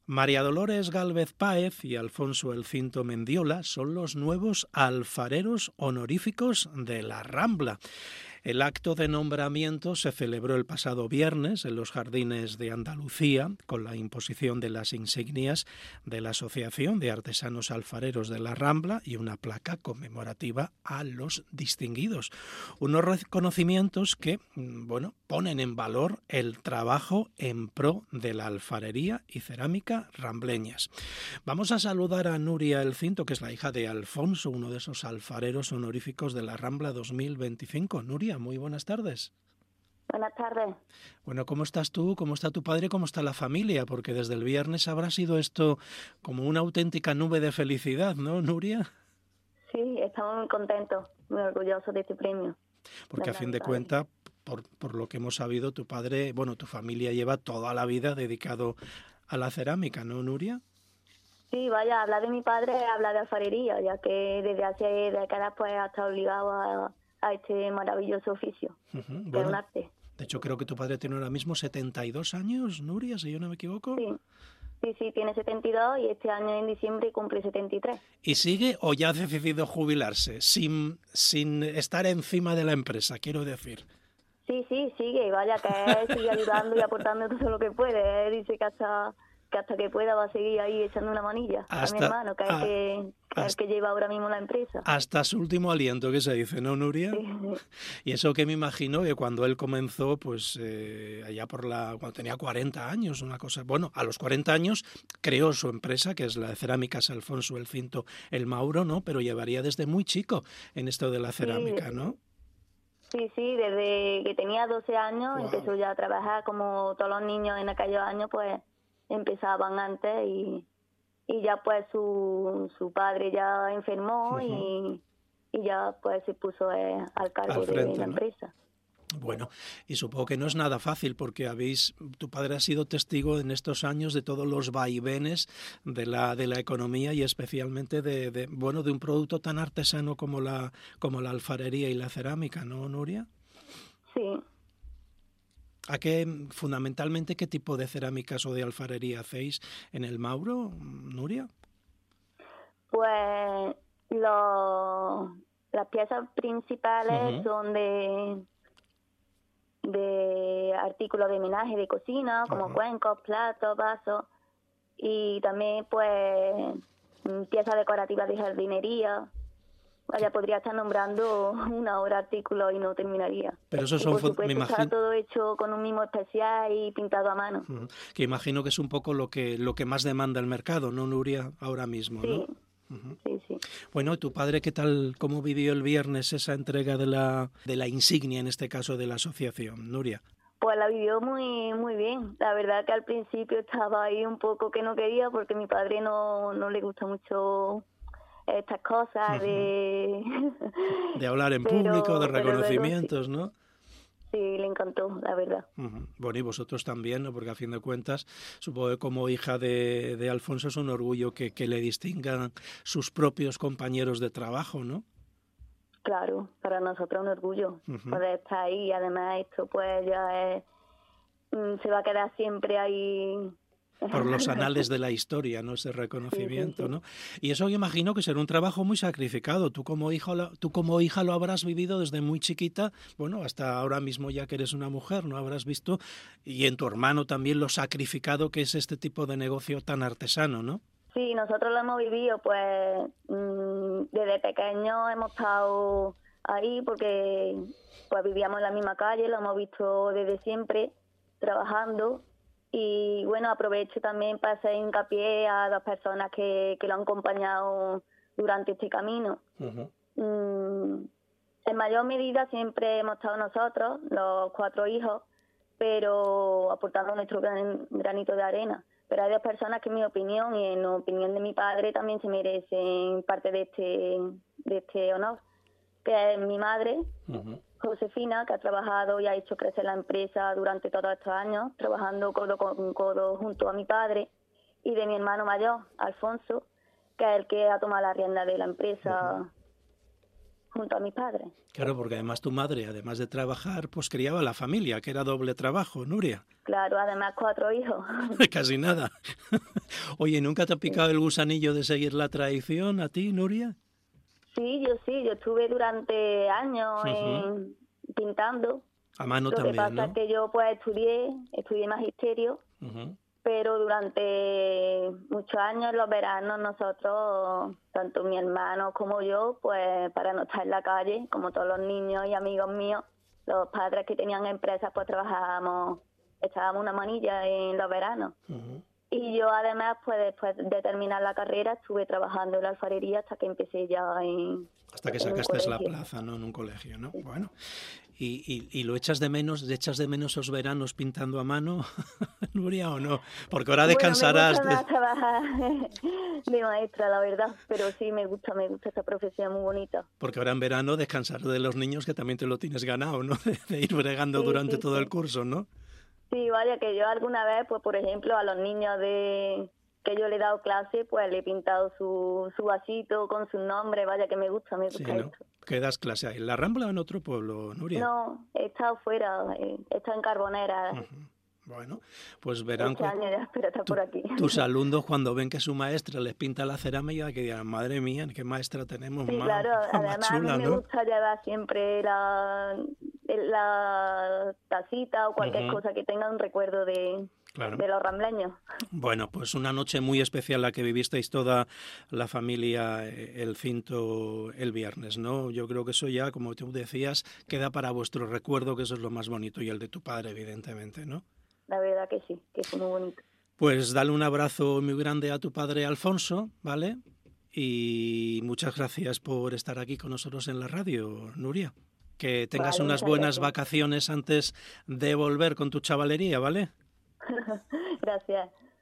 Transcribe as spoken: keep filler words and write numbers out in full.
María Dolores Gálvez Páez y Alfonso El Cinto Mendiola son los nuevos alfareros honoríficos de la Rambla. El acto de nombramiento se celebró el pasado viernes en los Jardines de Andalucía con la imposición de las insignias de la Asociación de Artesanos Alfareros de la Rambla y una placa conmemorativa a los distinguidos. Unos reconocimientos que, bueno, ponen en valor el trabajo en pro de la alfarería y cerámica rambleñas. Vamos a saludar a Nuria El Cinto, que es la hija de Alfonso, uno de esos alfareros honoríficos de la Rambla dos mil veinticinco. Nuria, muy buenas tardes. Buenas tardes. Bueno, ¿cómo estás tú? ¿Cómo está tu padre? ¿Cómo está la familia? Porque desde el viernes habrá sido esto como una auténtica nube de felicidad, ¿no, Nuria? Sí, estamos muy contentos, muy orgullosos de este premio. Porque a fin de cuentas, por, por lo que hemos sabido, tu padre, bueno, tu familia lleva toda la vida dedicado a la cerámica, ¿no, Nuria? Sí, vaya, hablar de mi padre es hablar de alfarería, ya que desde hace décadas pues ha estado obligado a, a este maravilloso oficio, Uh-huh. que Bueno, es un arte. De hecho, creo que tu padre tiene ahora mismo setenta y dos años, Nuria, si yo no me equivoco. Sí, sí, sí, tiene setenta y dos y este año en diciembre cumple setenta y tres. ¿Y sigue o ya ha decidido jubilarse, sin, sin estar encima de la empresa, quiero decir? Sí, sí, sigue, vaya, que sigue ayudando y aportando todo lo que puede. Él dice que hasta, que hasta que pueda va a seguir ahí echando una manilla Hasta, a mi hermano, que es, a, el, que, que es el que lleva ahora mismo la empresa. Hasta su último aliento, que se dice, ¿no, Nuria? Sí. Y eso que me imagino que cuando él comenzó, pues eh, allá por la, cuando tenía cuarenta años, una cosa, bueno, a los cuarenta años creó su empresa, que es la de Cerámicas Alfonso El Cinto El Mauro, ¿no? Pero llevaría desde muy chico en esto de la cerámica, Sí. ¿no? Sí, sí, desde que tenía doce años Wow. Empezó ya a trabajar, como todos los niños en aquellos años, pues empezaban antes y, y ya pues su, su padre ya enfermó. Uh-huh. y, y ya pues se puso eh, al cargo al frente, de la, ¿no?, empresa. Bueno, y supongo que no es nada fácil porque habéis, tu padre ha sido testigo en estos años de todos los vaivenes de la de la economía y especialmente de, de bueno de un producto tan artesano como la como la alfarería y la cerámica, ¿no, Nuria? Sí. ¿A qué fundamentalmente qué tipo de cerámicas o de alfarería hacéis en el Mauro, Nuria? Pues lo, las piezas principales uh-huh. son de de artículos de homenaje de cocina, como uh-huh. cuencos, platos, vasos, y también pues piezas decorativas de jardinería. Vaya, podría estar nombrando una hora artículos y no terminaría. Pero eso y son, por supuesto, me imagino, está todo hecho con un mimo especial y pintado a mano. Uh-huh. Que imagino que es un poco lo que lo que más demanda el mercado, ¿no, Nuria? Ahora mismo, sí. ¿no? Uh-huh. Sí, sí. Bueno, ¿tu padre qué tal, cómo vivió el viernes esa entrega de la de la insignia, en este caso de la asociación, Nuria? Pues la vivió muy muy bien. La verdad que al principio estaba ahí un poco que no quería porque a mi padre no, no le gusta mucho estas cosas uh-huh. de... de hablar en pero, público, de reconocimientos, sí. ¿no? Sí, le encantó, la verdad. Uh-huh. Bueno, y vosotros también, ¿no? Porque a fin de cuentas, supongo que como hija de, de Alfonso es un orgullo que, que le distingan sus propios compañeros de trabajo, ¿no? Claro, para nosotros un orgullo uh-huh. poder estar ahí. Además, esto pues ya es, se va a quedar siempre ahí por los anales de la historia, ¿no? Ese reconocimiento, sí, sí, sí. ¿no? Y eso yo imagino que será un trabajo muy sacrificado. Tú como hija, tú como hija lo habrás vivido desde muy chiquita, bueno, hasta ahora mismo ya que eres una mujer, ¿no? Habrás visto, y en tu hermano también, lo sacrificado que es este tipo de negocio tan artesano, ¿no? Sí, nosotros lo hemos vivido, pues mmm, desde pequeños hemos estado ahí porque pues vivíamos en la misma calle, lo hemos visto desde siempre trabajando. Y bueno, aprovecho también para hacer hincapié a las personas que, que lo han acompañado durante este camino. Uh-huh. Mm, en mayor medida siempre hemos estado nosotros, los cuatro hijos, pero aportando nuestro gran, granito de arena. Pero hay dos personas que en mi opinión y en la opinión de mi padre también se merecen parte de este, de este honor, que es mi madre, uh-huh. Josefina, que ha trabajado y ha hecho crecer la empresa durante todos estos años, trabajando codo con codo junto a mi padre, y de mi hermano mayor, Alfonso, que es el que ha tomado la rienda de la empresa uh-huh. junto a mis padres. Claro, porque además tu madre, además de trabajar, pues criaba a la familia, que era doble trabajo, Nuria. Claro, además cuatro hijos. Casi nada. Oye, ¿nunca te ha picado el gusanillo de seguir la tradición a ti, Nuria? Sí, yo sí, yo estuve durante años uh-huh. en, pintando. A mano Lo también, que pasa ¿no? es que yo pues estudié, estudié magisterio, uh-huh. pero durante muchos años en los veranos nosotros, tanto mi hermano como yo, pues para no estar en la calle, como todos los niños y amigos míos, los padres que tenían empresas, pues trabajábamos, echábamos una manilla en los veranos. Uh-huh. Y yo además, pues después de terminar la carrera, estuve trabajando en la alfarería hasta que empecé ya en Hasta que sacaste la plaza, ¿no? En un colegio, ¿no? Sí. Bueno, ¿y, y, y lo echas de menos, echas de menos esos veranos pintando a mano, Nuria, o no? Porque ahora descansarás. Bueno, me gusta más trabajar de maestra, la verdad, pero sí me gusta, me gusta esta profesión muy bonita. Porque ahora en verano descansar de los niños, que también te lo tienes ganado, ¿no? De, de ir bregando sí, durante sí, todo sí. el curso, ¿no? Sí, vaya, que yo alguna vez, pues por ejemplo, a los niños de que yo le he dado clase, pues le he pintado su, su vasito con su nombre, vaya, que me gusta, me gusta sí, ¿no? esto. ¿Qué das clase ahí? ¿En la Rambla o en otro pueblo, Nuria? No, he estado fuera, he estado en Carbonera. Uh-huh. Bueno, pues verán este año ya, pero está tu, por aquí. tus alumnos cuando ven que su maestra les pinta la cerámica, que dirán, madre mía, qué maestra tenemos. Sí, más, claro, más además chula, a mí ¿no? me gusta llevar siempre la, la tacita o cualquier uh-huh. cosa que tenga un recuerdo de, claro. de los rambleños. Bueno, pues una noche muy especial la que vivisteis toda la familia el Cinto el viernes, ¿no? Yo creo que eso ya, como tú decías, queda para vuestro recuerdo, que eso es lo más bonito, y el de tu padre, evidentemente, ¿no? La verdad que sí, que fue muy bonito. Pues dale un abrazo muy grande a tu padre Alfonso, ¿vale? Y muchas gracias por estar aquí con nosotros en la radio, Nuria. Que tengas vale, unas buenas gracias. vacaciones antes de volver con tu chavalería, ¿vale? Gracias.